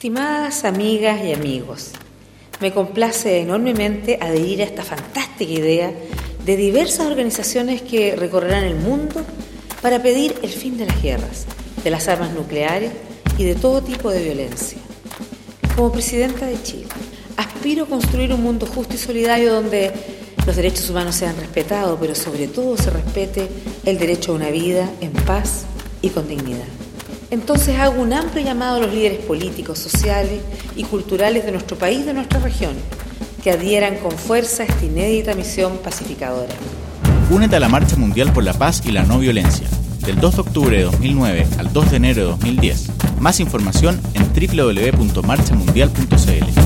Estimadas amigas y amigos, me complace enormemente adherir a esta fantástica idea de diversas organizaciones que recorrerán el mundo para pedir el fin de las guerras, de las armas nucleares y de todo tipo de violencia. Como presidenta de Chile, aspiro a construir un mundo justo y solidario donde los derechos humanos sean respetados, pero sobre todo se respete el derecho a una vida en paz y con dignidad. Entonces hago un amplio llamado a los líderes políticos, sociales y culturales de nuestro país y de nuestra región, que adhieran con fuerza a esta inédita misión pacificadora. Únete a la Marcha Mundial por la Paz y la No Violencia, del 2 de octubre de 2009 al 2 de enero de 2010. Más información en www.marchamundial.cl.